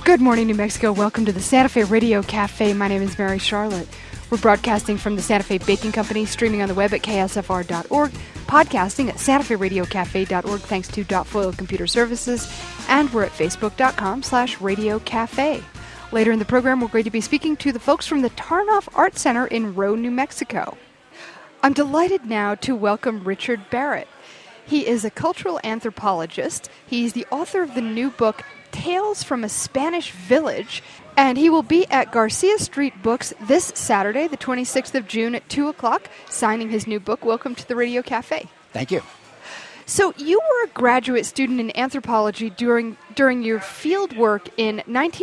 Good morning, New Mexico. Welcome to the Santa Fe Radio Cafe. My name is Mary Charlotte. We're broadcasting from the Santa Fe Baking Company, streaming on the web at ksfr.org, podcasting at santaferadiocafe.org thanks to Foil Computer Services, and we're at facebook.com/Radio Cafe. Later in the program, we're going to be speaking to the folks from the Tarnoff Art Center in Rowe, New Mexico. I'm delighted now to welcome Richard Barrett. He is a cultural anthropologist. He's the author of the new book, Tales from a Spanish Village, and he will be at Garcia Street Books this Saturday, the 26th of June at 2 o'clock, signing his new book. Welcome to the Radio Cafe. Thank you. So you were a graduate student in anthropology during your field work in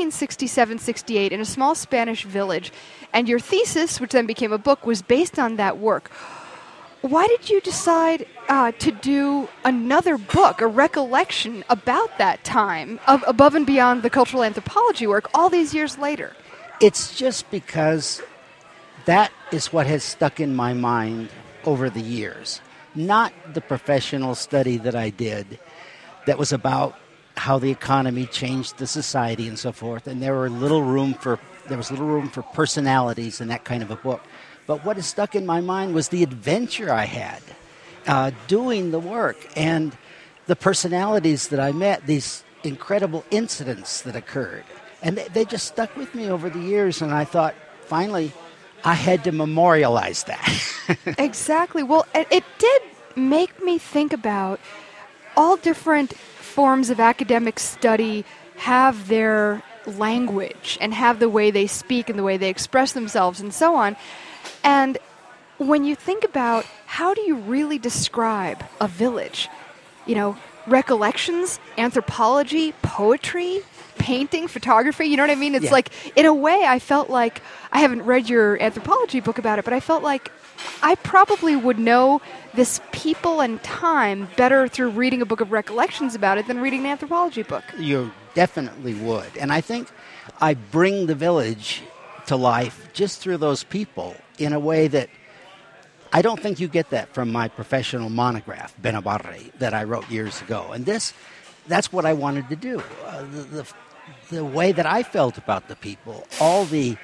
1967-68 in a small Spanish village, and your thesis, which then became a book, was based on that work. Why did you decide to do another book, a recollection about that time, above and beyond the cultural anthropology work, all these years later? It's just because that is what has stuck in my mind over the years. Not the professional study that I did that was about how the economy changed the society and so forth, and there was little room for personalities in that kind of a book. But what has stuck in my mind was the adventure I had doing the work and the personalities that I met, these incredible incidents that occurred. And they just stuck with me over the years, and I thought, finally, I had to memorialize that. Exactly. Well, it did make me think about all different forms of academic study have their language and have the way they speak and the way they express themselves and so on. And when you think about how do you really describe a village, recollections, anthropology, poetry, painting, photography, you know what I mean? It's like, in a way, I felt like, I haven't read your anthropology book about it, but I felt like I probably would know this people and time better through reading a book of recollections about it than reading an anthropology book. You definitely would. And I think I bring the village to life just through those people in a way that I don't think you get that from my professional monograph, Benabarre, that I wrote years ago. And that's what I wanted to do. The way that I felt about the people, all the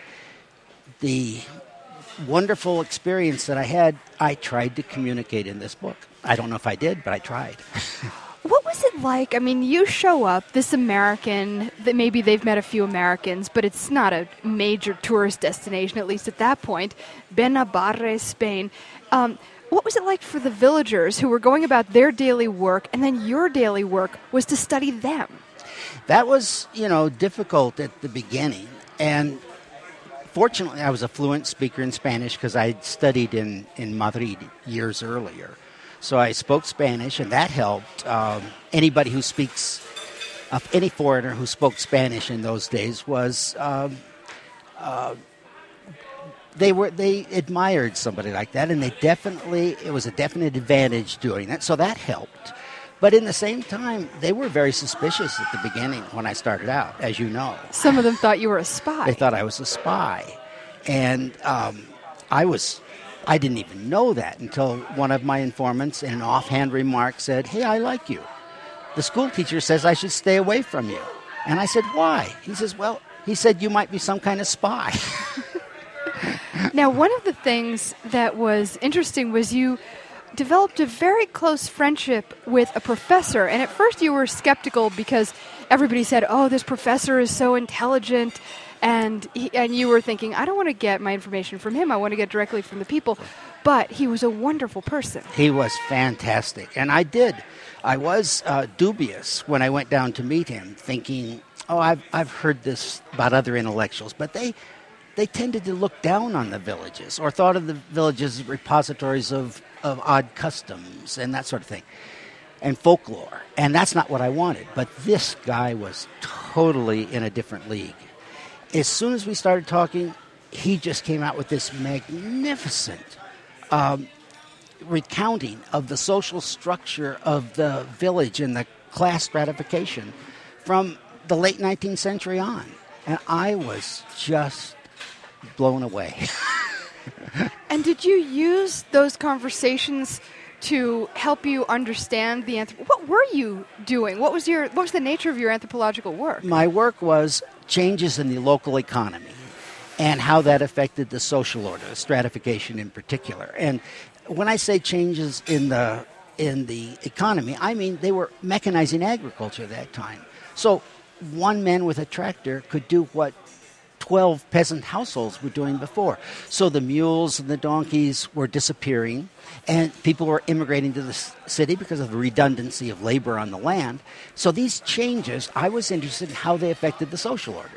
wonderful experience that I had, I tried to communicate in this book. I don't know if I did, but I tried. What was it like? I mean, you show up, this American, that maybe they've met a few Americans, but it's not a major tourist destination, at least at that point, Benabarre, Spain. What was it like for the villagers who were going about their daily work, and then your daily work was to study them? That was, difficult at the beginning. And fortunately, I was a fluent speaker in Spanish because I'd studied in Madrid years earlier. So I spoke Spanish, and that helped. Anybody who speaks, any foreigner who spoke Spanish in those days was, they admired somebody like that, and it was a definite advantage doing that. So that helped. But in the same time, they were very suspicious at the beginning when I started out, as you know. Some of them thought you were a spy. They thought I was a spy. And I didn't even know that until one of my informants in an offhand remark said, "Hey, I like you. The school teacher says I should stay away from you." And I said, "Why?" He says, "Well, he said you might be some kind of spy." Now, one of the things that was interesting was you developed a very close friendship with a professor. And at first you were skeptical because everybody said, "Oh, this professor is so intelligent." And you were thinking, I don't want to get my information from him. I want to get directly from the people. But he was a wonderful person. He was fantastic. And I was dubious when I went down to meet him, thinking, I've heard this about other intellectuals. But they tended to look down on the villages or thought of the villages as repositories of odd customs and that sort of thing, and folklore. And that's not what I wanted. But this guy was totally in a different league. As soon as we started talking, he just came out with this magnificent recounting of the social structure of the village and the class stratification from the late 19th century on. And I was just blown away. And did you use those conversations to help you understand what were you doing? What was the nature of your anthropological work? My work was changes in the local economy and how that affected the social order, stratification in particular. And when I say changes in the economy, I mean they were mechanizing agriculture at that time. So one man with a tractor could do what 12 peasant households were doing before. So the mules and the donkeys were disappearing, and people were immigrating to the city because of the redundancy of labor on the land. So these changes, I was interested in how they affected the social order.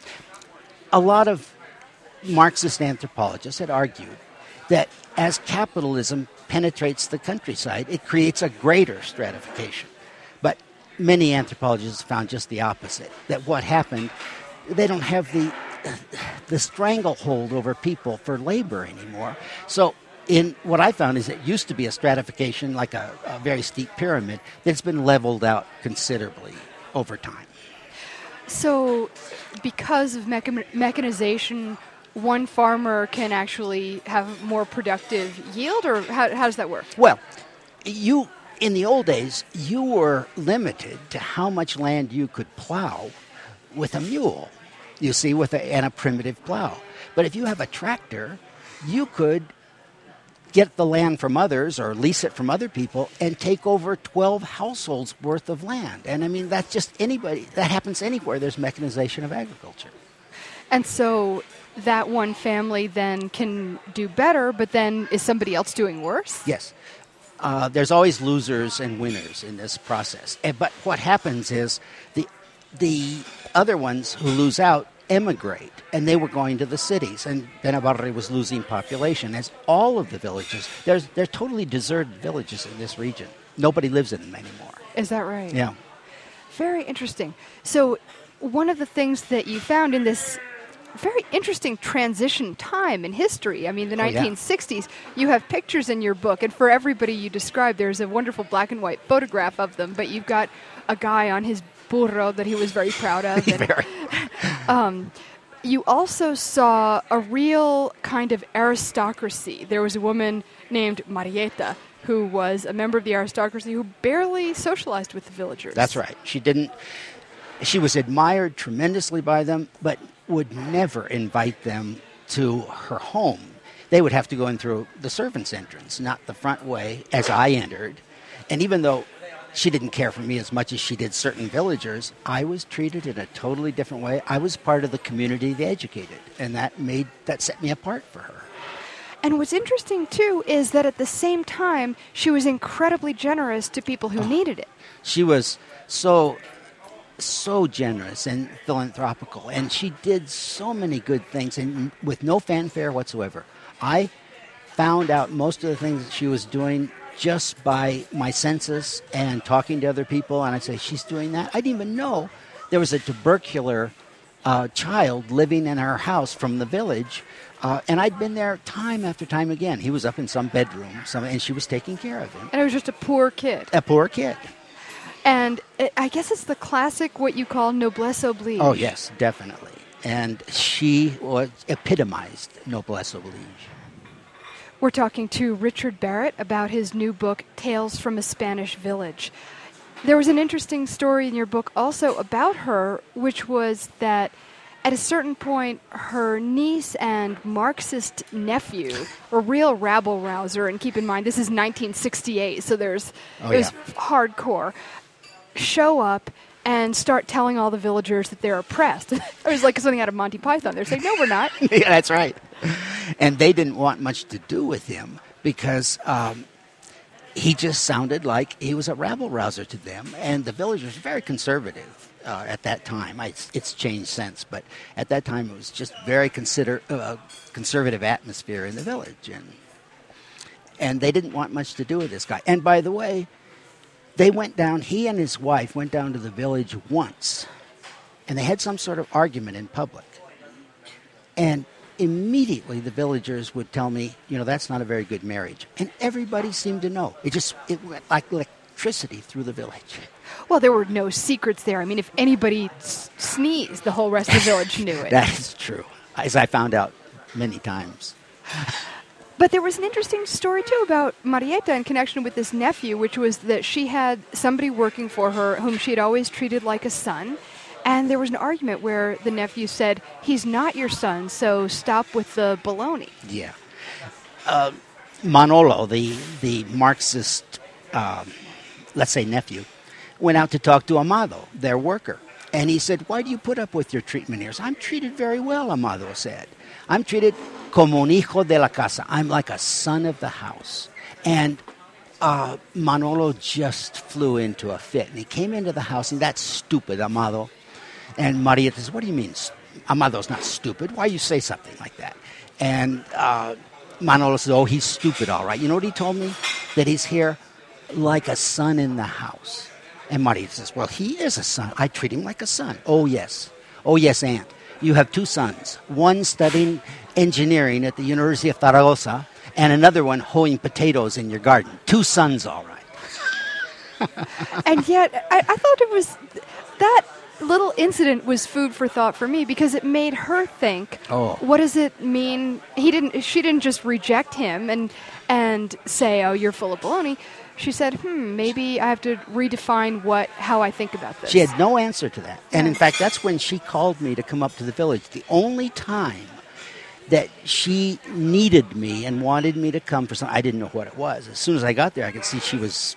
A lot of Marxist anthropologists had argued that as capitalism penetrates the countryside, it creates a greater stratification. But many anthropologists found just the opposite, that what happened, they don't have the stranglehold over people for labor anymore. So in what I found is it used to be a stratification, like a very steep pyramid, that's been leveled out considerably over time. So because of mechanization, one farmer can actually have more productive yield, or how does that work? Well, in the old days, you were limited to how much land you could plow with a mule, you see, and a primitive plow. But if you have a tractor, you could get the land from others or lease it from other people and take over 12 households worth of land. And I mean, that's just that happens anywhere there's mechanization of agriculture. And so that one family then can do better, but then is somebody else doing worse? Yes. There's always losers and winners in this process. But what happens is the other ones who lose out emigrate, and they were going to the cities, and Benabarre was losing population, as all of the villages, they're totally deserted villages in this region. Nobody lives in them anymore. Is that right? Yeah. Very interesting. So one of the things that you found in this very interesting transition time in history, I mean, the 1960s, you have pictures in your book, and for everybody you describe, there's a wonderful black and white photograph of them, but you've got a guy on his burro that he was very proud of. And, you also saw a real kind of aristocracy. There was a woman named Marieta who was a member of the aristocracy who barely socialized with the villagers. That's right. She was admired tremendously by them, but would never invite them to her home. They would have to go in through the servants' entrance, not the front way, as I entered. And even though she didn't care for me as much as she did certain villagers, I was treated in a totally different way. I was part of the community of the educated, and that set me apart for her. And what's interesting, too, is that at the same time, she was incredibly generous to people who needed it. She was so generous and philanthropical, and she did so many good things, and with no fanfare whatsoever. I found out most of the things that she was doing just by my census and talking to other people, and I'd say, she's doing that. I didn't even know there was a tubercular child living in our house from the village, and I'd been there time after time again. He was up in some bedroom, and she was taking care of him. And it was just a poor kid. A poor kid. And I guess it's the classic, what you call noblesse oblige. Oh, yes, definitely. And she epitomized noblesse oblige. We're talking to Richard Barrett about his new book, Tales from a Spanish Village. There was an interesting story in your book also about her, which was that at a certain point, her niece and Marxist nephew, a real rabble-rouser, and keep in mind, this is 1968, so it was hardcore, show up and start telling all the villagers that they're oppressed. It was like something out of Monty Python. They're saying, no, we're not. Yeah, that's right. And they didn't want much to do with him because he just sounded like he was a rabble-rouser to them. And the villagers were very conservative at that time. It's changed since, but at that time it was just very conservative atmosphere in the village. And they didn't want much to do with this guy. And by the way, he and his wife went down to the village once, and they had some sort of argument in public. And immediately the villagers would tell me, that's not a very good marriage. And everybody seemed to know. It went like electricity through the village. Well, there were no secrets there. I mean, if anybody sneezed, the whole rest of the village knew it. That is true, as I found out many times. But there was an interesting story, too, about Marieta in connection with this nephew, which was that she had somebody working for her whom she had always treated like a son. And there was an argument where the nephew said, he's not your son, so stop with the baloney. Yeah. Manolo, the Marxist, let's say nephew, went out to talk to Amado, their worker. And he said, why do you put up with your treatment here? I'm treated very well, Amado said. I'm treated como un hijo de la casa. I'm like a son of the house. And Manolo just flew into a fit. And he came into the house, and that's stupid, Amado. And Marieta says, what do you mean? Amado's not stupid. Why you say something like that? And Manolo says, oh, he's stupid, all right. You know what he told me? That he's here like a son in the house. And Marieta says, well, he is a son. I treat him like a son. Oh, yes. Oh, yes, Aunt. You have two sons. One studying engineering at the University of Zaragoza, and another one hoeing potatoes in your garden. Two sons, all right. And yet, I thought it was that little incident was food for thought for me, because it made her think, what does it mean? She didn't just reject him and say, oh, you're full of baloney. She said, maybe I have to redefine how I think about this. She had no answer to that. And in fact, that's when she called me to come up to the village. The only time that she needed me and wanted me to come for something, I didn't know what it was. As soon as I got there, I could see she was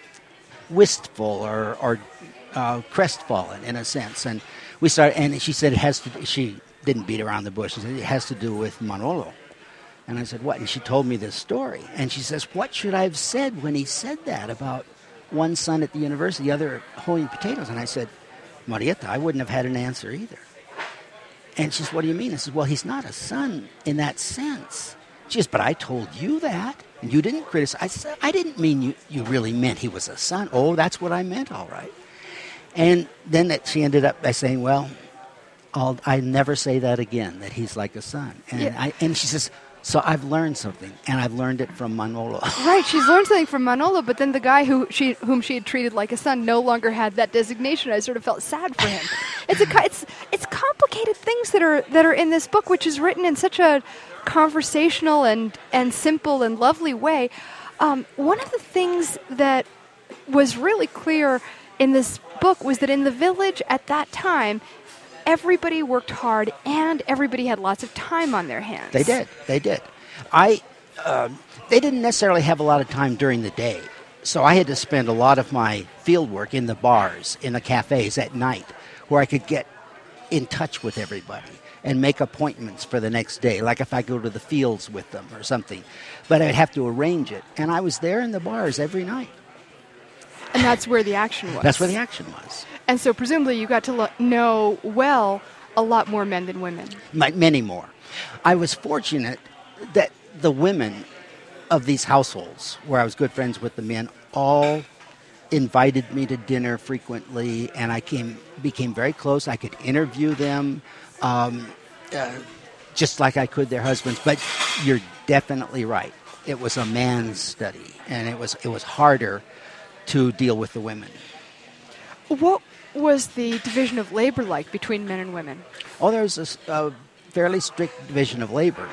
wistful or crestfallen in a sense. And we started, and she said she didn't beat around the bush. She said, it has to do with Manolo. And I said, what? And she told me this story. And she says, what should I have said when he said that about one son at the university, the other hoeing potatoes? And I said, Marieta, I wouldn't have had an answer either. And she says, what do you mean? I said, well, he's not a son in that sense. She says, but I told you that, and you didn't criticize. I said, I didn't mean you really meant he was a son. Oh, that's what I meant, all right. And then she ended up by saying, well, I never say that again, that he's like a son. And and she says, so I've learned something, and I've learned it from Manolo. Right, she's learned something from Manolo, but then the guy whom she had treated like a son no longer had that designation. I sort of felt sad for him. It's complicated things that are in this book, which is written in such a conversational and simple and lovely way. One of the things that was really clear in this book was that in the village at that time, everybody worked hard and everybody had lots of time on their hands. They did. They didn't necessarily have a lot of time during the day. So I had to spend a lot of my field work in the bars, in the cafes at night, where I could get in touch with everybody and make appointments for the next day, like if I go to the fields with them or something. But I'd have to arrange it. And I was there in the bars every night. And that's where the action was. That's where the action was. And so presumably you got to know a lot more men than women. Many more. I was fortunate that the women of these households, where I was good friends with the men, all invited me to dinner frequently, and I became very close. I could interview them just like I could their husbands. But you're definitely right. It was a man's study, and it was harder to deal with the women. What was the division of labor like between men and women? Oh, there was a fairly strict division of labor.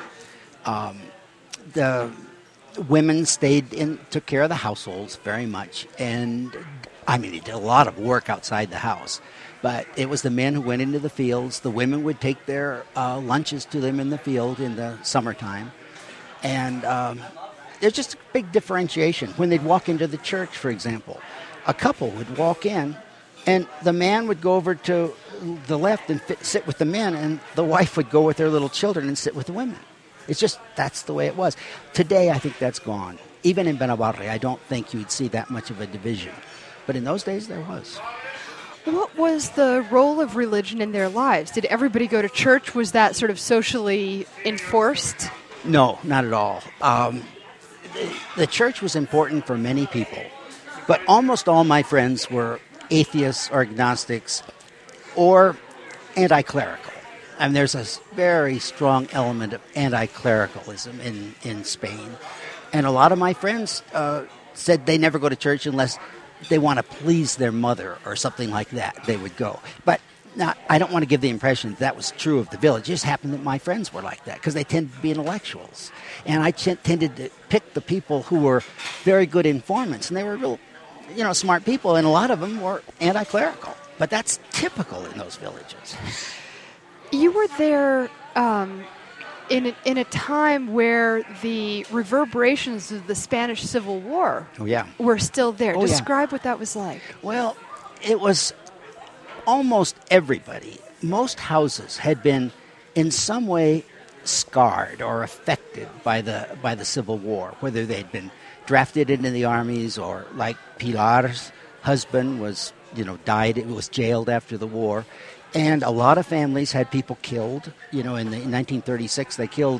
The women took care of the households very much, and they did a lot of work outside the house. But it was the men who went into the fields. The women would take their lunches to them in the field in the summertime. And there's just a big differentiation. When they'd walk into the church, for example, a couple would walk in, and the man would go over to the left and sit with the men, and the wife would go with their little children and sit with the women. It's just, that's the way it was. Today, I think that's gone. Even in Benabarre, I don't think you'd see that much of a division. But in those days, there was. What was the role of religion in their lives? Did everybody go to church? Was that sort of socially enforced? No, not at all. The church was important for many people, but almost all my friends were atheists or agnostics or anti-clerical. And there's a very strong element of anti-clericalism in Spain. And a lot of my friends said they never go to church unless they want to please their mother or something like that. They would go. But now, I don't want to give the impression that was true of the village. It just happened that my friends were like that because they tended to be intellectuals. And I tended to pick the people who were very good informants. And they were real, smart people. And a lot of them were anti-clerical. But that's typical in those villages. You were there in a time where the reverberations of the Spanish Civil War were still there. Describe what that was like. Well, it was almost everybody. Most houses had been in some way scarred or affected by the Civil War, whether they'd been drafted into the armies or like Pilar's husband was, died, it was jailed after the war. And a lot of families had people killed. In 1936, they killed,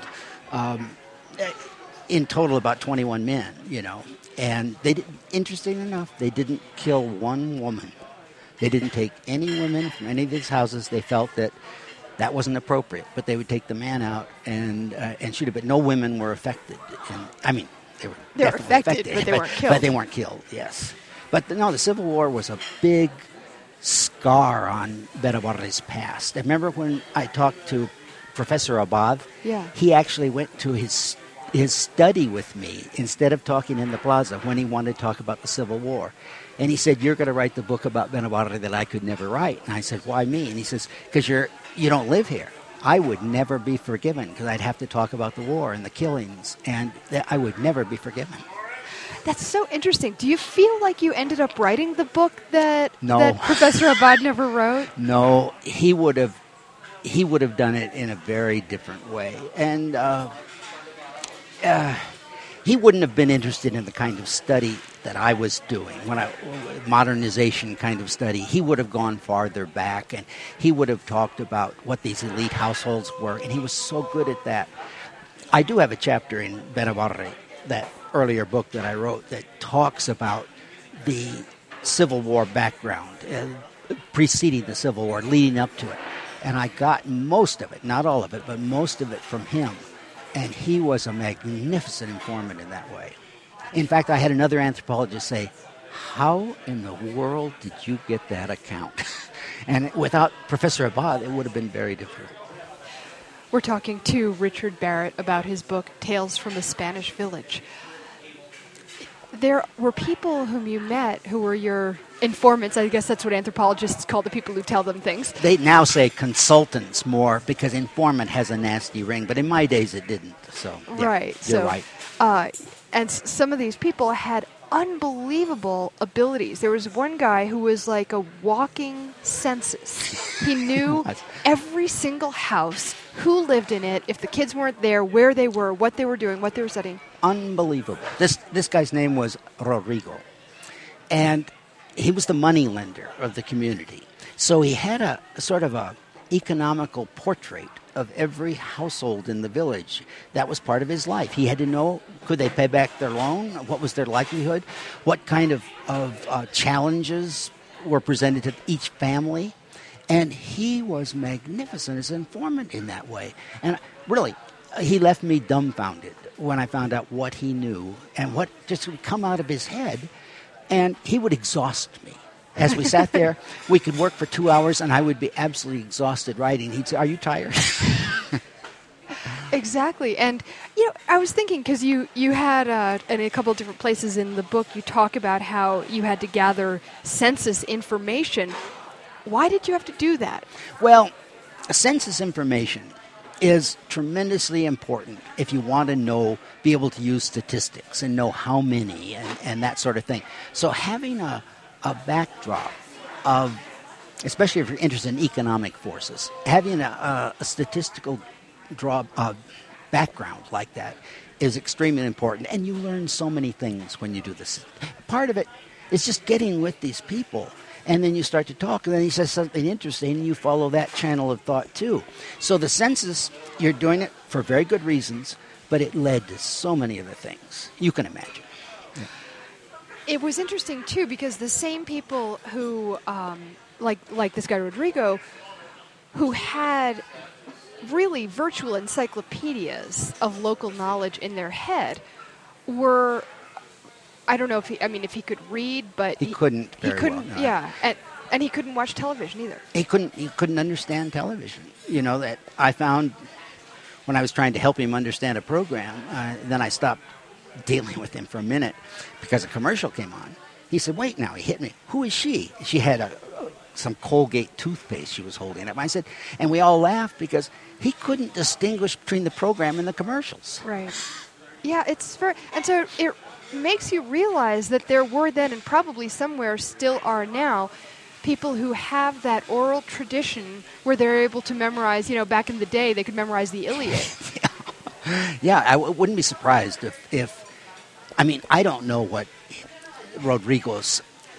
in total, about 21 men, And interesting enough, they didn't kill one woman. They didn't take any women from any of these houses. They felt that wasn't appropriate. But they would take the man out and shoot it. But no women were affected. And, they were affected, but they weren't killed. But they weren't killed, yes. But the Civil War was a big scar on Berabarre's past. I remember when I talked to Professor Abad, he actually went to his study with me instead of talking in the plaza when he wanted to talk about the Civil War. And he said, "You're going to write the book about Berabarre that I could never write." And I said, "Why me?" And he says, "Because you don't live here. I would never be forgiven because I'd have to talk about the war and the killings, and I would never be forgiven." That's so interesting. Do you feel like you ended up writing the book that Professor Abad never wrote? No, he would have done it in a very different way, and he wouldn't have been interested in the kind of study that I was doing, modernization kind of study. He would have gone farther back, and he would have talked about what these elite households were, and he was so good at that. I do have a chapter in Berabarre, that earlier book that I wrote, that talks about the Civil War background, preceding the Civil War, leading up to it. And I got most of it, not all of it, but most of it from him. And he was a magnificent informant in that way. In fact, I had another anthropologist say, "How in the world did you get that account?" And without Professor Abad, it would have been very difficult. We're talking to Richard Barrett about his book, Tales from a Spanish Village. There were people whom you met who were your informants. I guess that's what anthropologists call the people who tell them things. They now say consultants more because informant has a nasty ring, but in my days it didn't. So right. You're right. And some of these people had unbelievable abilities. There was one guy who was like a walking census. He knew every single house, who lived in it, if the kids weren't there, where they were, what they were doing, what they were studying. Unbelievable. This guy's name was Rodrigo, and he was the money lender of the community. So he had a sort of a economical portrait of every household in the village. That was part of his life. He had to know, could they pay back their loan? What was their likelihood? What kind of challenges were presented to each family? And he was magnificent as an informant in that way. And really, he left me dumbfounded when I found out what he knew and what just would come out of his head. And he would exhaust me. As we sat there, we could work for 2 hours, and I would be absolutely exhausted writing. He'd say, "Are you tired?" Exactly. And, I was thinking, because you had, in a couple of different places in the book, you talk about how you had to gather census information. Why did you have to do that? Well, census information is tremendously important if you want to be able to use statistics and know how many and that sort of thing. So having a backdrop of, especially if you're interested in economic forces, having a statistical background like that is extremely important. And you learn so many things when you do this. Part of it is just getting with these people. And then you start to talk, and then he says something interesting, and you follow that channel of thought too. So the census, you're doing it for very good reasons, but it led to so many other things you can imagine. Yeah. It was interesting too, because the same people who, like this guy Rodrigo, who had really virtual encyclopedias of local knowledge in their head, were, I don't know if he could read, but he couldn't. He couldn't. Well, no. Yeah, and he couldn't watch television either. He couldn't understand television. That I found when I was trying to help him understand a program. Then I stopped dealing with him for a minute because a commercial came on. He said, "Wait now!" He hit me. "Who is she?" She had some Colgate toothpaste she was holding up. I said, and we all laughed because he couldn't distinguish between the program and the commercials. Right. Yeah, it's very, and so it makes you realize that there were then, and probably somewhere still are now, people who have that oral tradition where they're able to memorize, back in the day, they could memorize the Iliad. Yeah, I wouldn't be surprised if I don't know what Rodrigo's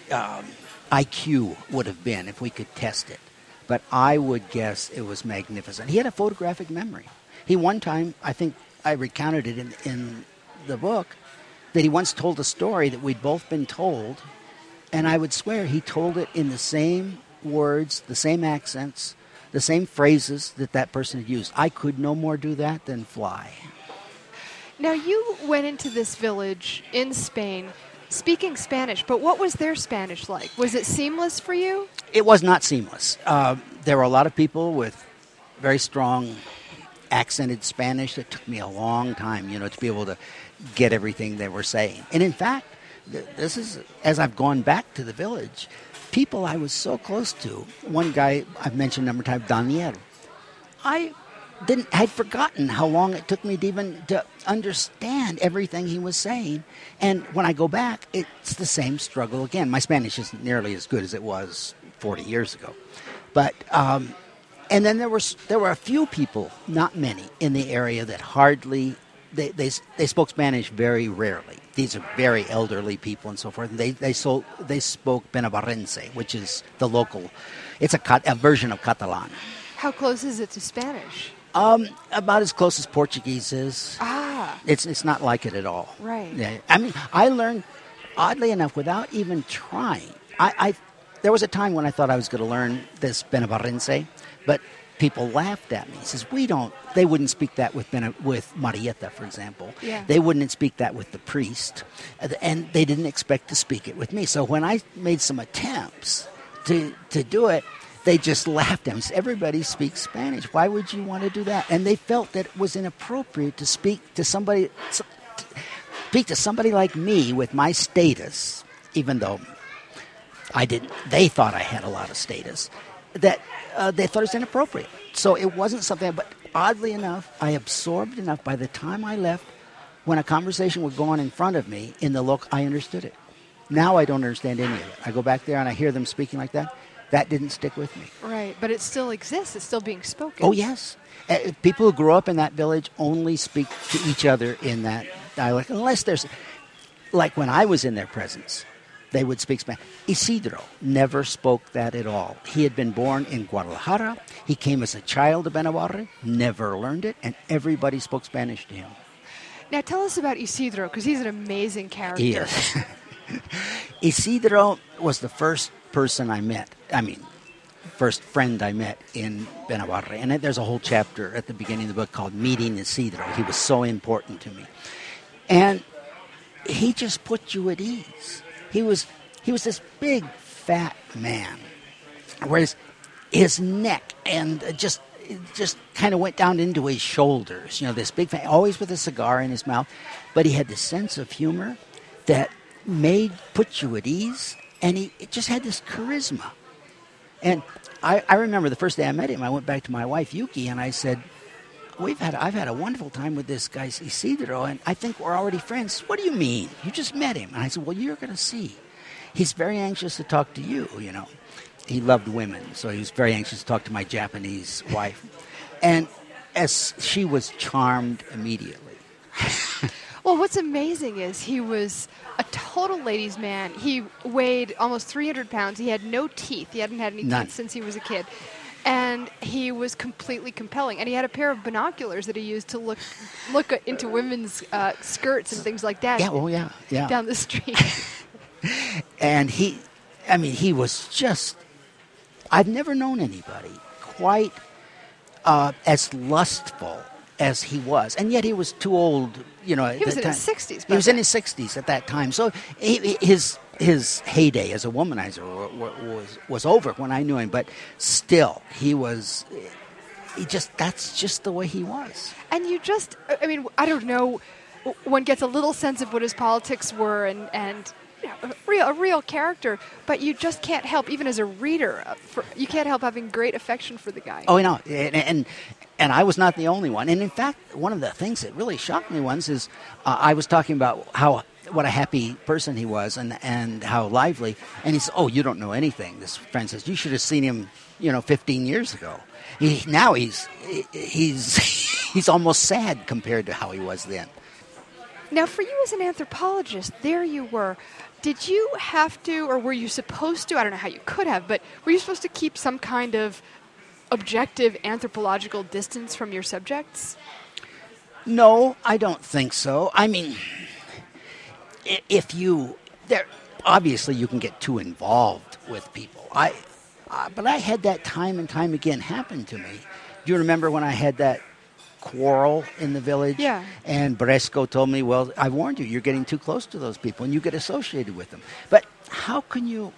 IQ would have been if we could test it, but I would guess it was magnificent. He had a photographic memory. He one time, I think I recounted it in the book, that he once told a story that we'd both been told, and I would swear he told it in the same words, the same accents, the same phrases that person had used. I could no more do that than fly. Now, you went into this village in Spain speaking Spanish, but what was their Spanish like? Was it seamless for you? It was not seamless. There were a lot of people with very strong accented Spanish. It took me a long time, to be able to get everything they were saying. And in fact, this is, as I've gone back to the village, people I was so close to. One guy I've mentioned a number of times, Daniel. I'd forgotten how long it took me to understand everything he was saying. And when I go back, it's the same struggle again. My Spanish isn't nearly as good as it was 40 years ago. But, and then there were a few people, not many, in the area that hardly, they spoke Spanish very rarely. These are very elderly people and so forth. And they spoke Benabarrense, which is the local, it's a version of Catalan. How close is it to Spanish? About as close as Portuguese is. Ah. It's not like it at all. Right. Yeah. I learned, oddly enough, without even trying. There was a time when I thought I was going to learn this Benabarrense, but people laughed at me. He says, they wouldn't speak that with Marieta, for example. Yeah. They wouldn't speak that with the priest, and they didn't expect to speak it with me. So when I made some attempts to do it, they just laughed at me. Everybody speaks Spanish. Why would you want to do that? And they felt that it was inappropriate to speak to somebody like me with my status, even though they thought I had a lot of status, that they thought it was inappropriate. So it wasn't something, but oddly enough, I absorbed enough. By the time I left, when a conversation would go on in front of me in the local, I understood it. Now I don't understand any of it. I go back there and I hear them speaking like that. That didn't stick with me. Right, but it still exists. It's still being spoken. Oh, yes. People who grew up in that village only speak to each other in that dialect, unless there's, like when I was in their presence, they would speak Spanish. Isidro never spoke that at all. He had been born in Guadalajara. He came as a child of Benabarre, never learned it, and everybody spoke Spanish to him. Now tell us about Isidro, because he's an amazing character. He is. Isidro was the first person I met. First friend I met in Benabarre. And there's a whole chapter at the beginning of the book called Meeting Isidro. He was so important to me. And he just put you at ease. He was this big, fat man, whereas his neck and just kind of went down into his shoulders. This big fat, always with a cigar in his mouth. But he had this sense of humor that put you at ease, and he just had this charisma. And I remember the first day I met him, I went back to my wife, Yuki, and I said, I've had a wonderful time with this guy, Isidro, and I think we're already friends. What do you mean? You just met him. And I said, well, you're going to see. He's very anxious to talk to you, He loved women, so he was very anxious to talk to my Japanese wife. And as she was charmed immediately. Well, what's amazing is he was a total ladies' man. He weighed almost 300 pounds. He had no teeth. He hadn't had any None. teeth since he was a kid. And he was completely compelling. And he had a pair of binoculars that he used to look into women's skirts and things like that. Yeah, well, yeah. Down the street. And he was just, I've never known anybody quite as lustful as he was. And yet he was too old, He was in his 60s. He was in his 60s at that time. So his heyday as a womanizer was over when I knew him. But still, that's just the way he was. And I don't know one gets a little sense of what his politics were and a real character, but you just can't help, even as a reader, you can't help having great affection for the guy. Oh, no, and I was not the only one. And in fact, one of the things that really shocked me once is I was talking about what a happy person he was and how lively. And he said, "Oh, you don't know anything." This friend says, "You should have seen him, 15 years ago. Now he's almost sad compared to how he was then." Now, for you as an anthropologist, there you were. Did you have to, or were you supposed to, I don't know how you could have, but were you supposed to keep some kind of objective anthropological distance from your subjects? No, I don't think so. I mean, obviously you can get too involved with people. But I had that time and time again happen to me. Do you remember when I had that quarrel in the village? Yeah. And Bresco told me, "Well, I warned you. You're getting too close to those people, and you get associated with them." But how can you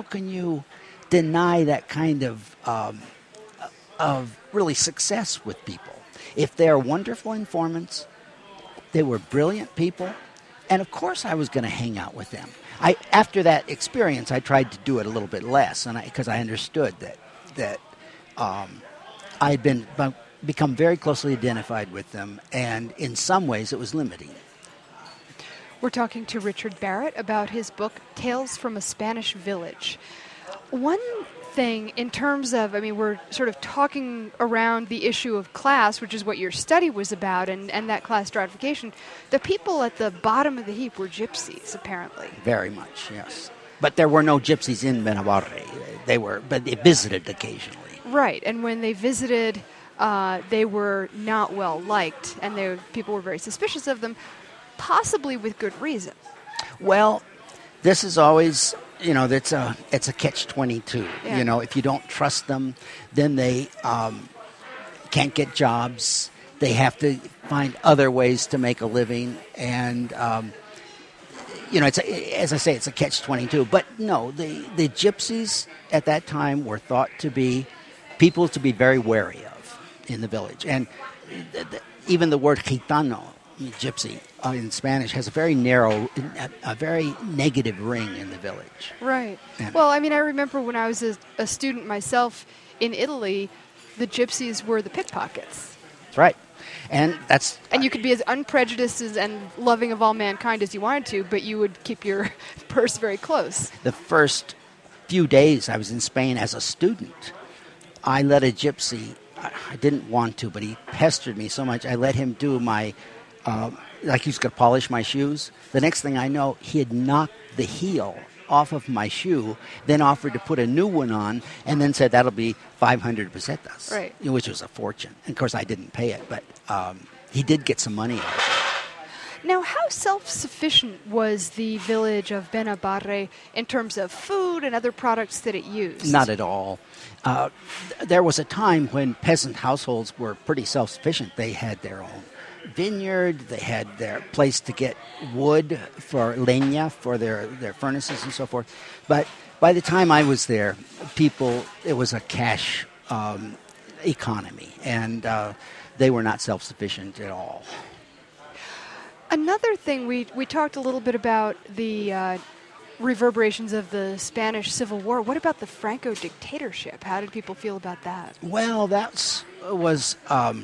deny that kind of really success with people? If they're wonderful informants, they were brilliant people, and of course I was going to hang out with them. After that experience, I tried to do it a little bit less, because I understood that I had become very closely identified with them, and in some ways it was limiting. We're talking to Richard Barrett about his book, Tales from a Spanish Village. One thing in terms of, we're sort of talking around the issue of class, which is what your study was about, and that class stratification. The people at the bottom of the heap were gypsies, apparently. Very much, yes. But there were no gypsies in Benabarre. But they visited occasionally. Right, and when they visited, they were not well liked, and people were very suspicious of them, possibly with good reason. Well, this is always, it's a catch-22. Yeah. If you don't trust them, then they can't get jobs. They have to find other ways to make a living, and as I say, it's a catch-22. But no, the gypsies at that time were thought to be people to be very wary of in the village. And even the word gitano, gypsy, in Spanish, has a very negative ring in the village. Right. And well, I remember when I was a student myself in Italy, the gypsies were the pickpockets. That's right. And you could be as unprejudiced and loving of all mankind as you wanted to, but you would keep your purse very close. The first few days I was in Spain as a student, I let a gypsy, I didn't want to, but he pestered me so much, I let him do my, like he was going to polish my shoes. The next thing I know, he had knocked the heel off of my shoe, then offered to put a new one on, and then said, "That'll be 500 pesetas," right. Which was a fortune. And of course, I didn't pay it, but he did get some money out of it. Now, how self-sufficient was the village of Benabarre in terms of food and other products that it used? Not at all. There was a time when peasant households were pretty self-sufficient. They had their own vineyard, they had their place to get wood for leña, for their furnaces and so forth. But by the time I was there, it was a cash economy, and they were not self-sufficient at all. Another thing, we talked a little bit about the reverberations of the Spanish Civil War. What about the Franco dictatorship? How did people feel about that? Well, that was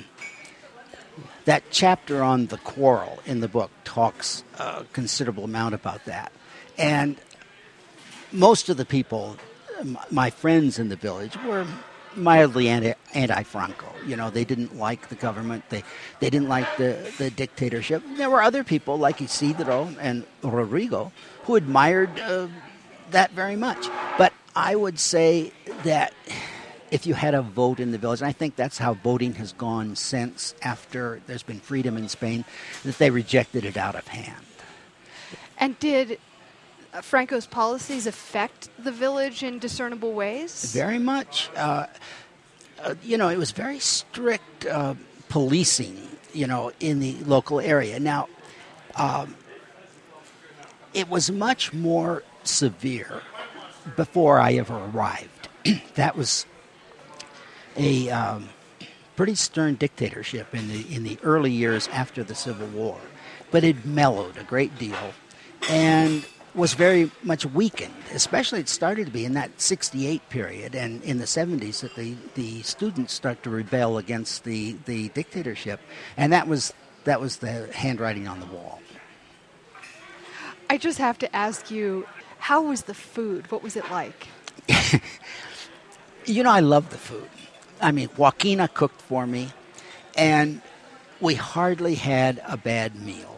that chapter on the quarrel in the book talks a considerable amount about that. And most of the people, my friends in the village, were mildly anti-Franco. They didn't like the government. They didn't like the dictatorship. There were other people like Isidro and Rodrigo who admired that very much. But I would say that if you had a vote in the village, and I think that's how voting has gone since after there's been freedom in Spain, that they rejected it out of hand. And did Franco's policies affect the village in discernible ways? Very much. It was very strict policing, in the local area. Now, it was much more severe before I ever arrived. That was a pretty stern dictatorship in the early years after the Civil War. but it mellowed a great deal and was very much weakened. Especially it started to be in that 68 period and in the 70s that the students start to rebel against the dictatorship. And that was the handwriting on the wall. I just have to ask you, how was the food? What was it like? I love the food. I mean, Joaquina cooked for me, and we hardly had a bad meal.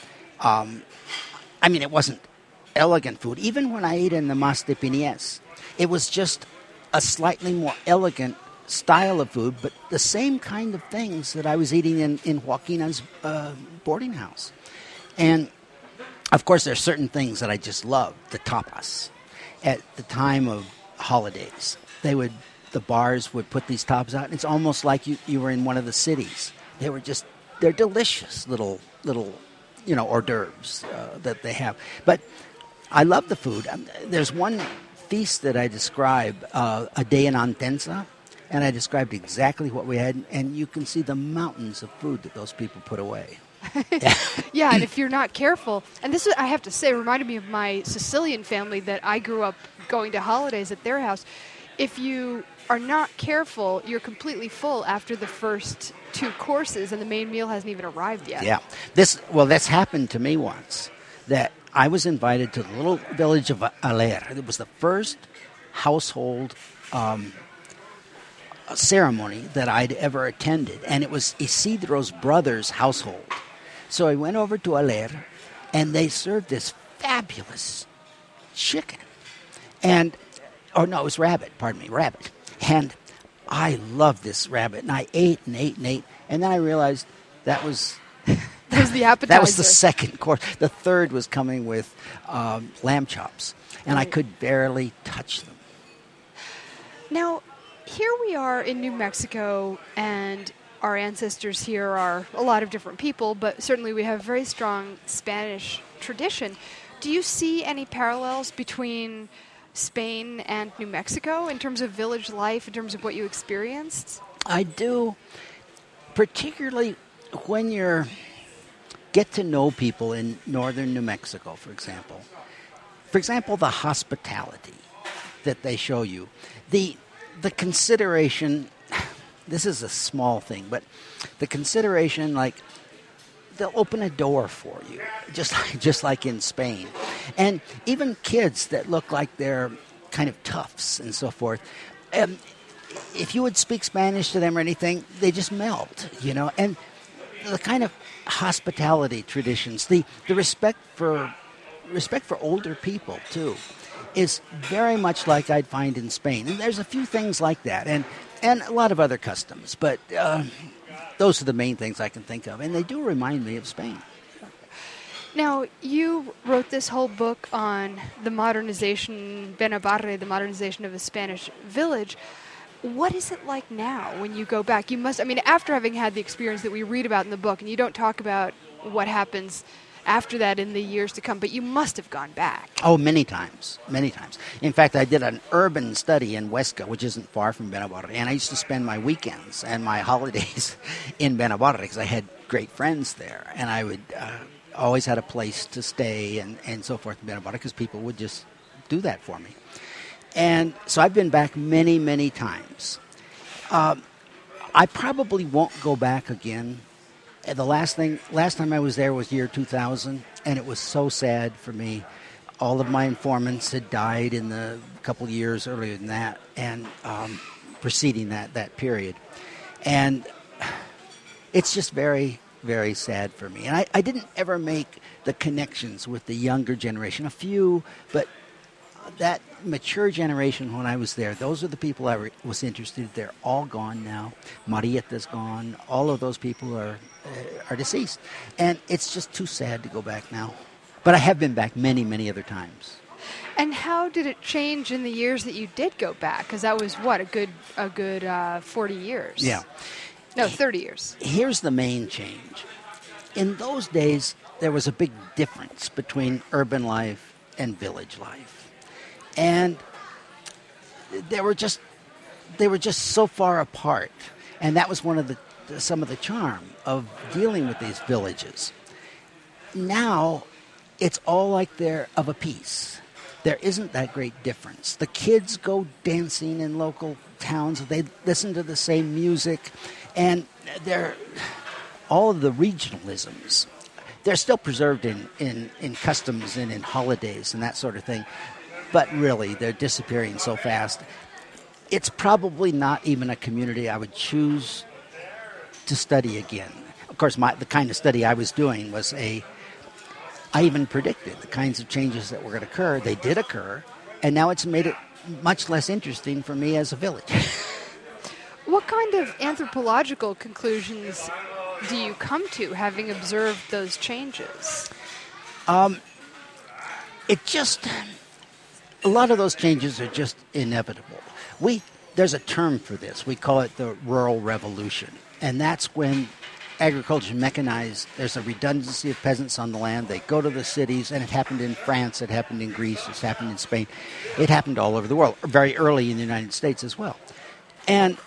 It wasn't elegant food. Even when I ate in the Mas de Pinies, it was just a slightly more elegant style of food, but the same kind of things that I was eating in Joaquina's boarding house. And, of course, there are certain things that I just love. The tapas. At the time of holidays, the bars would put these tapas out, and it's almost like you were in one of the cities. They're delicious little hors d'oeuvres that they have. But I love the food. There's one feast that I describe, a day in Antensa, and I described exactly what we had, and you can see the mountains of food that those people put away. Yeah, and if you're not careful, and this, I have to say, reminded me of my Sicilian family that I grew up going to holidays at their house. If you are not careful, you're completely full after the first 2 courses, and the main meal hasn't even arrived yet. Yeah. That's happened to me once, that I was invited to the little village of Aller. It was the first household ceremony that I'd ever attended, and it was Isidro's brother's household. So I went over to Aller, and they served this fabulous chicken. It was rabbit. And I loved this rabbit, and I ate and ate and ate, and then I realized that was That was the appetizer. That was the second course. The third was coming with lamb chops, and I could barely touch them. Now, here we are in New Mexico, and our ancestors here are a lot of different people, but certainly we have a very strong Spanish tradition. Do you see any parallels between Spain and New Mexico in terms of village life, in terms of what you experienced? I do, particularly when you get to know people in northern New Mexico, for example. For example, the hospitality that they show you. The consideration, this is a small thing, but the consideration, like, they'll open a door for you, just like in Spain. And even kids that look like they're kind of toughs and so forth, if you would speak Spanish to them or anything, they just melt, And the kind of hospitality traditions, the respect for older people, too, is very much like I'd find in Spain. And there's a few things like that, and a lot of other customs, but those are the main things I can think of, and they do remind me of Spain. Now, you wrote this whole book on the modernization, Benabarre, the modernization of a Spanish village. What is it like now when you go back? You must, after having had the experience that we read about in the book, and you don't talk about what happens after that in the years to come, but you must have gone back. Oh, many times. In fact, I did an urban study in Huesca, which isn't far from Benabarre, and I used to spend my weekends and my holidays in Benabarre because I had great friends there, and I would always had a place to stay and so forth in Benabarre because people would just do that for me. And so I've been back many, many times. I probably won't go back again. The last time I was there was year 2000, and it was so sad for me. All of my informants had died in the couple years earlier than that, and preceding that period. And it's just very, very sad for me. And I didn't ever make the connections with the younger generation. A few, but that mature generation when I was there, those are the people I was interested in. They're all gone now. Marieta's gone. All of those people are deceased. And it's just too sad to go back now. But I have been back many, many other times. And how did it change in the years that you did go back? Because that was, a good 40 years? Yeah. No, 30 years. Here's the main change. In those days, there was a big difference between urban life and village life. And they were just so far apart. And that was some of the charm of dealing with these villages. now it's all like they're of a piece. There isn't that great difference. The kids go dancing in local towns. They listen to the same music. And they're all of the regionalisms. They're still preserved in customs and in holidays and that sort of thing. But really, they're disappearing so fast. It's probably not even a community I would choose to study again. Of course, the kind of study I was doing was I even predicted the kinds of changes that were going to occur. They did occur, and now it's made it much less interesting for me as a village. What kind of anthropological conclusions do you come to, having observed those changes? A lot of those changes are just inevitable. There's a term for this. We call it the rural revolution. And that's when agriculture mechanized. There's a redundancy of peasants on the land. They go to the cities, and it happened in France, it happened in Greece, it's happened in Spain. It happened all over the world, very early in the United States as well. And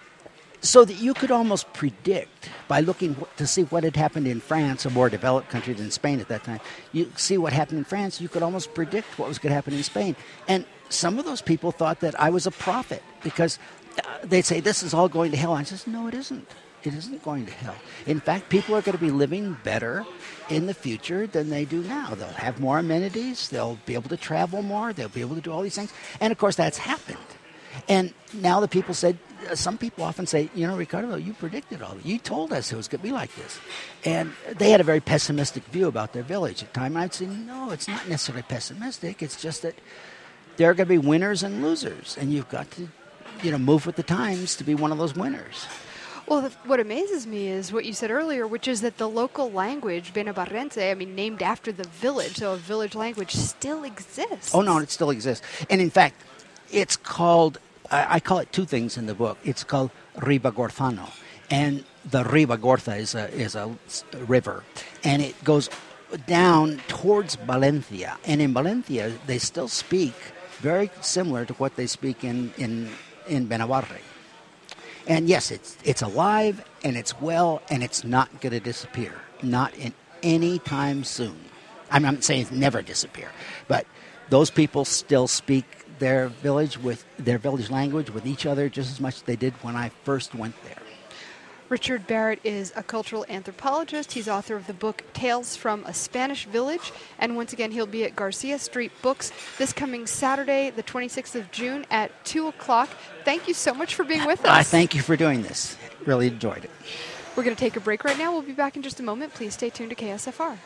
so that you could almost predict by looking to see what had happened in France, a more developed country than Spain at that time. You see what happened in France, you could almost predict what was going to happen in Spain. And some of those people thought that I was a prophet because they'd say, this is all going to hell. I said, no, it isn't. It isn't going to hell. In fact, people are going to be living better in the future than they do now. They'll have more amenities. They'll be able to travel more. They'll be able to do all these things. And, of course, that's happened. And now the people said, some people often say, Ricardo, you predicted all that. You told us it was going to be like this. And they had a very pessimistic view about their village at the time. I'd say, no, it's not necessarily pessimistic. It's just that there are going to be winners and losers. And you've got to, move with the times to be one of those winners. Well, what amazes me is what you said earlier, which is that the local language, Benabarrense, named after the village, so a village language, still exists. Oh, no, it still exists. And, in fact, it's called... I call it two things in the book. It's called Ribagorzano, and the Ribagorza is a river, and it goes down towards Valencia. And in Valencia, they still speak very similar to what they speak in Benabarre. And yes, it's alive, and it's well, and it's not going to disappear. Not in any time soon. I'm not saying it's never disappear, but those people still speak their village language with each other just as much as they did when I first went there. Richard Barrett is a cultural anthropologist. He's author of the book Tales from a Spanish Village. And once again, he'll be at Garcia Street Books this coming Saturday, the 26th of June at 2 o'clock. Thank you so much for being with us. I thank you for doing this. Really enjoyed it. We're going to take a break right now. We'll be back in just a moment. Please stay tuned to KSFR.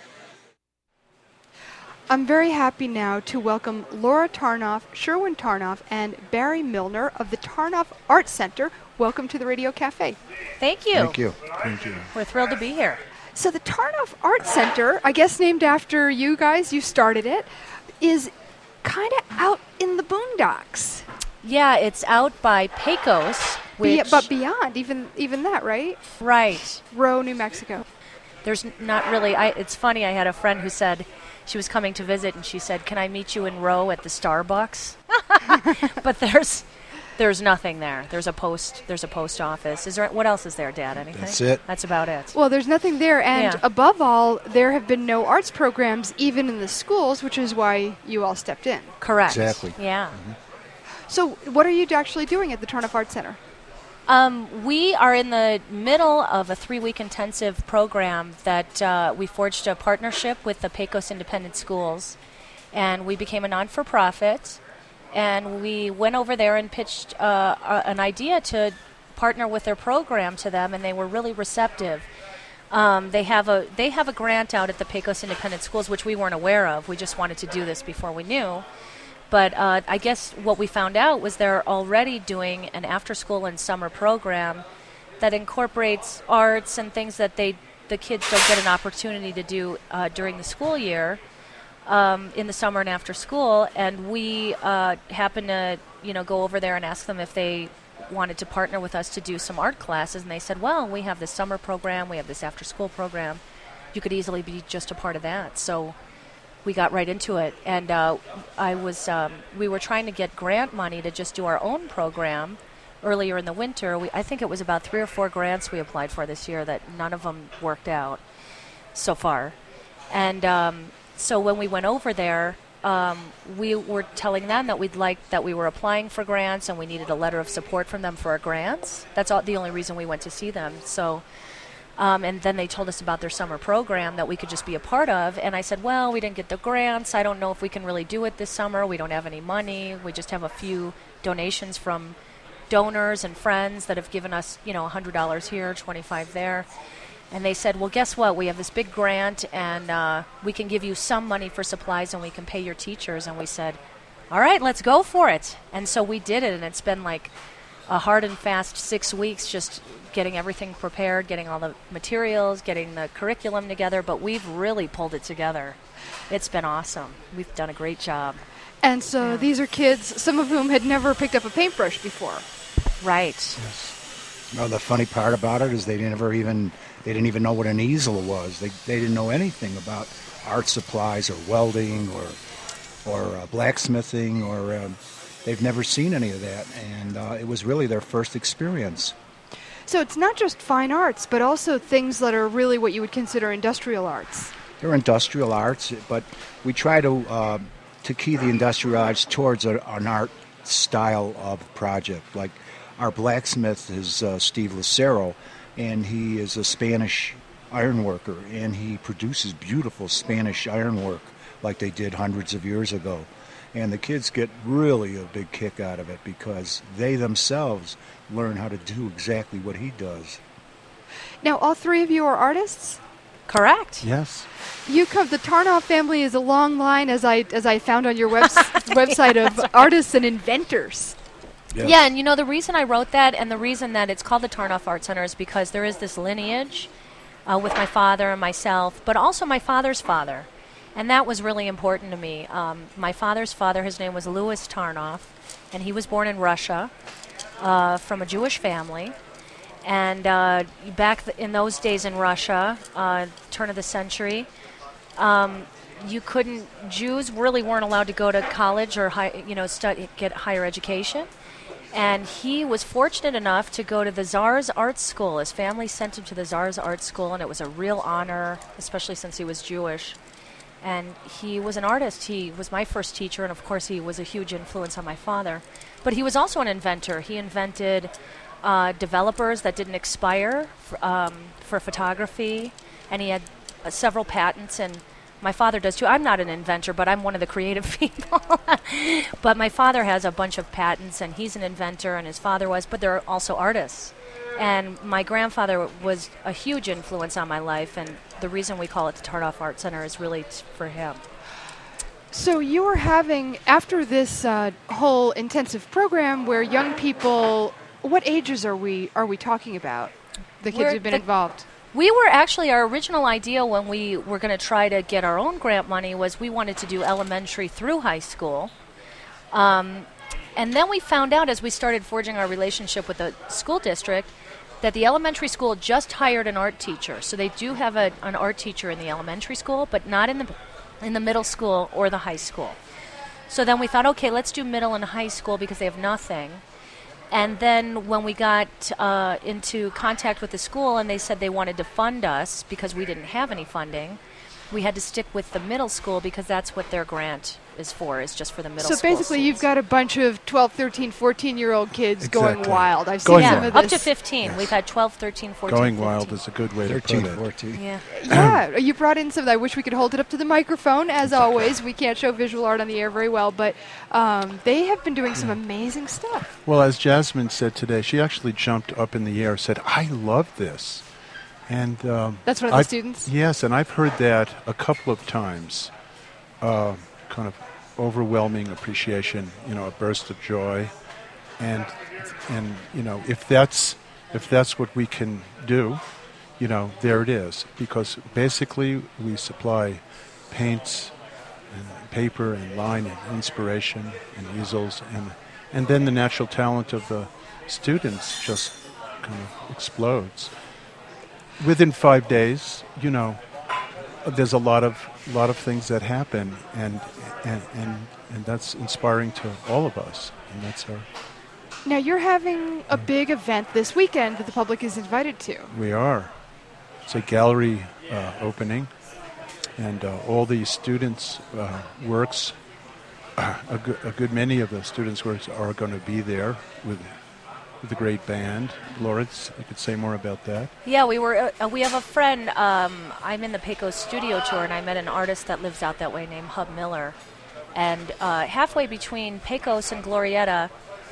I'm very happy now to welcome Laura Tarnoff, Sherwin Tarnoff, and Barry Milner of the Tarnoff Art Center. Welcome to the Radio Cafe. Thank you. Thank you. Thank you. We're thrilled to be here. So the Tarnoff Art Center, I guess named after you guys, you started it, is kind of out in the boondocks. Yeah, it's out by Pecos, which... But beyond, even that, right? Right. Rowe, New Mexico. There's not really... It's funny, I had a friend who said she was coming to visit, and she said, can I meet you in Rowe at the Starbucks? But there's nothing there. There's a post office. Is there? What else is there, Dad? Anything? That's it. That's about it. Well, there's nothing there, and above all, there have been no arts programs even in the schools, which is why you all stepped in. Correct. Exactly. Yeah. Mm-hmm. So what are you actually doing at the Tarnoff Art Center? We are in the middle of a 3-week intensive program that we forged a partnership with the Pecos Independent Schools, and we became a non-for-profit, and we went over there and pitched an idea to partner with their program to them, and they were really receptive. They have a grant out at the Pecos Independent Schools, which we weren't aware of. We just wanted to do this before we knew. But I guess what we found out was they're already doing an after-school and summer program that incorporates arts and things that the kids don't get an opportunity to do during the school year in the summer and after school. And we happened to go over there and ask them if they wanted to partner with us to do some art classes. And they said, well, we have this summer program, we have this after-school program. You could easily be just a part of that. So we got right into it, and we were trying to get grant money to just do our own program earlier in the winter. I think it was about 3 or 4 grants we applied for this year that none of them worked out so far. And so when we went over there, we were telling them that we were applying for grants and we needed a letter of support from them for our grants. That's the only reason we went to see them. So, and then they told us about their summer program that we could just be a part of. And I said, well, we didn't get the grants. I don't know if we can really do it this summer. We don't have any money. We just have a few donations from donors and friends that have given us, $100 here, $25 there. And they said, well, guess what? We have this big grant, and we can give you some money for supplies, and we can pay your teachers. And we said, all right, let's go for it. And so we did it, and it's been like a hard and fast 6 weeks just getting everything prepared, getting all the materials, getting the curriculum together. But we've really pulled it together. It's been awesome. We've done a great job. And so these are kids, some of whom had never picked up a paintbrush before. Right. Yes. The funny part about it is they didn't even know what an easel was. They didn't know anything about art supplies or welding or blacksmithing or they've never seen any of that. And it was really their first experience. So it's not just fine arts, but also things that are really what you would consider industrial arts. They're industrial arts, but we try to key the industrial arts towards an art style of project. Like our blacksmith is Steve Lucero, and he is a Spanish ironworker, and he produces beautiful Spanish ironwork like they did hundreds of years ago. And the kids get really a big kick out of it because they themselves learn how to do exactly what he does. Now, all three of you are artists? Correct. Yes. The Tarnoff family is a long line, as I found on your website, of artists and inventors. Yes. Yeah, and the reason I wrote that and the reason that it's called the Tarnoff Art Center is because there is this lineage with my father and myself, but also my father's father. And that was really important to me. My father's father, his name was Louis Tarnoff, and he was born in Russia from a Jewish family. And back in those days in Russia, turn of the century, Jews really weren't allowed to go to college or get higher education. And he was fortunate enough to go to the Tsar's Art School. His family sent him to the Tsar's Art School, and it was a real honor, especially since he was Jewish. And he was an artist. He was my first teacher, and of course he was a huge influence on my father. But he was also an inventor. He invented developers that didn't expire for photography, and he had several patents, and my father does too. I'm not an inventor, but I'm one of the creative people. But my father has a bunch of patents, and he's an inventor, and his father was, but they're also artists. And my grandfather was a huge influence on my life, and the reason we call it the Tarnoff Art Center is really for him. So you are having, after this whole intensive program where young people, what ages are we talking about, the kids who've been involved? We were actually, our original idea when we were going to try to get our own grant money was we wanted to do elementary through high school. And then we found out as we started forging our relationship with the school district that the elementary school just hired an art teacher. So they do have an art teacher in the elementary school, but not in the middle school or the high school. So then we thought, okay, let's do middle and high school because they have nothing. And then when we got into contact with the school and they said they wanted to fund us because we didn't have any funding, we had to stick with the middle school because that's what their grant is for, is just for the middle school. So basically students. You've got a bunch of 12, 13, 14-year-old kids Exactly. going wild. I've seen some of this. Up to 15. Yes. We've had 12, 13, 14, Going 15. wild is a good way to 13, put it. 14. Yeah. Yeah, you brought in some. I wish we could hold it up to the microphone. As always, we can't show visual art on the air very well, but they have been doing some amazing stuff. Well, as Jasmine said today, she actually jumped up in the air and said, I love this. And That's one of the students? Yes, and I've heard that a couple of times, kind of overwhelming appreciation, a burst of joy. And if that's what we can do, there it is. Because basically we supply paints and paper and line and inspiration and easels, and then the natural talent of the students just kind of explodes. Within 5 days, there's a lot of things that happen, and that's inspiring to all of us, and that's our. Now you're having a big event this weekend that the public is invited to. We are. It's a gallery opening, And all the students' works, a good many of the students' works are going to be there with the great band. Lawrence, you could say more about that. Yeah, we have a friend. I'm in the Pecos studio tour, and I met an artist that lives out that way named Hub Miller. And halfway between Pecos and Glorieta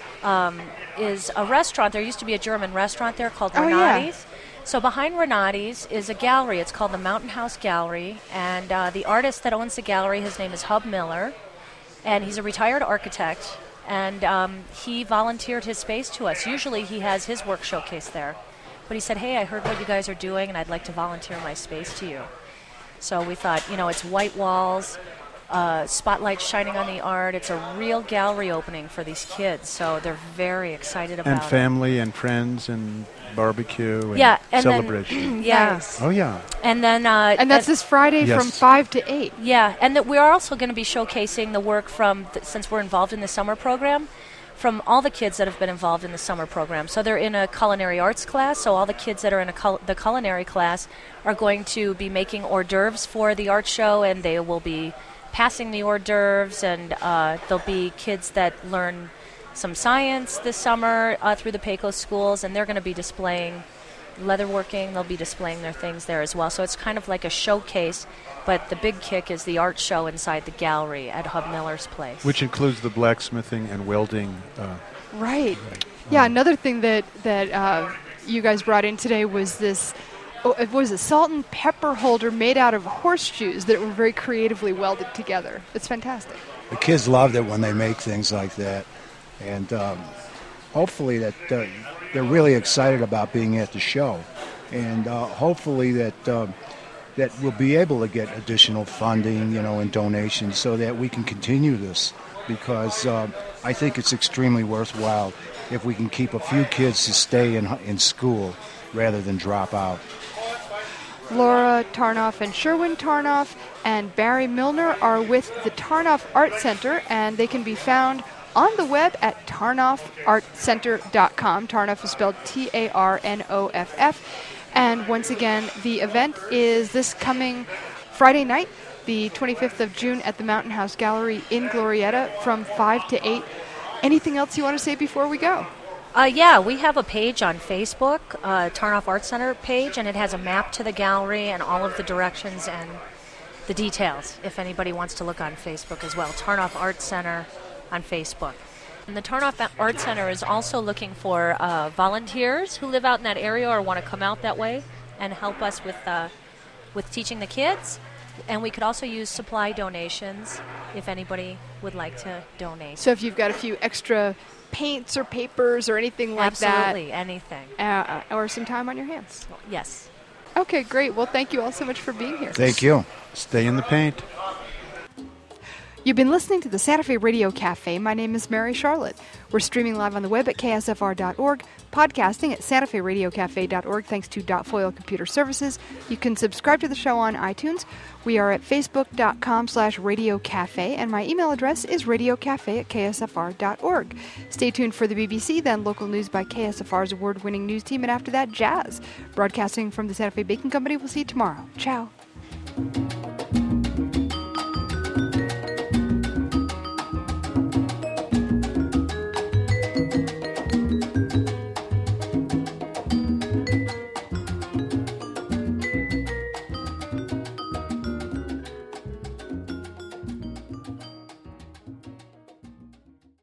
is a restaurant. There used to be a German restaurant there called Renati's. Yeah. So behind Renati's is a gallery. It's called the Mountain House Gallery. And the artist that owns the gallery, his name is Hub Miller. And he's a retired architect. And he volunteered his space to us. Usually he has his work showcased there. But he said, hey, I heard what you guys are doing, and I'd like to volunteer my space to you. So we thought, it's white walls, spotlights shining on the art. It's a real gallery opening for these kids. So they're very excited about it. And family and friends and barbecue and celebration. Then, yes. Oh, yeah. And then... and that's this Friday from 5 to 8. Yeah, and we are also going to be showcasing the work from, since we're involved in the summer program, from all the kids that have been involved in the summer program. So they're in a culinary arts class, so all the kids that are in the culinary class are going to be making hors d'oeuvres for the art show, and they will be passing the hors d'oeuvres, and there'll be kids that learn some science this summer through the Pecos schools, and they're going to be displaying leatherworking. They'll be displaying their things there as well. So it's kind of like a showcase, but the big kick is the art show inside the gallery at Hub Miller's place. Which includes the blacksmithing and welding. Right. Yeah, another thing that you guys brought in today was this, it was a salt and pepper holder made out of horseshoes that were very creatively welded together. It's fantastic. The kids loved it when they make things like that. And hopefully that they're really excited about being at the show. And hopefully that we'll be able to get additional funding, and donations so that we can continue this. Because I think it's extremely worthwhile if we can keep a few kids to stay in school rather than drop out. Laura Tarnoff and Sherwin Tarnoff and Barry Milner are with the Tarnoff Art Center, and they can be found on the web at tarnoffartcenter.com. Tarnoff is spelled Tarnoff. And once again, the event is this coming Friday night, the 25th of June at the Mountain House Gallery in Glorieta from 5 to 8. Anything else you want to say before we go? Yeah, we have a page on Facebook, Tarnoff Art Center page, and it has a map to the gallery and all of the directions and the details, if anybody wants to look on Facebook as well. Tarnoff Art Center on Facebook. And the Tarnoff Art Center is also looking for volunteers who live out in that area or want to come out that way and help us with teaching the kids. And we could also use supply donations if anybody would like to donate. So if you've got a few extra paints or papers or anything like Absolutely, anything. Or some time on your hands. Yes. Okay, great. Well, thank you all so much for being here. Thank you. Stay in the paint. You've been listening to the Santa Fe Radio Cafe. My name is Mary Charlotte. We're streaming live on the web at ksfr.org, podcasting at santaferadiocafe.org thanks to Dotfoil Computer Services. You can subscribe to the show on iTunes. We are at facebook.com/radiocafe, and my email address is radiocafe@ksfr.org. Stay tuned for the BBC, then local news by KSFR's award-winning news team, and after that, jazz. Broadcasting from the Santa Fe Baking Company. We'll see you tomorrow. Ciao.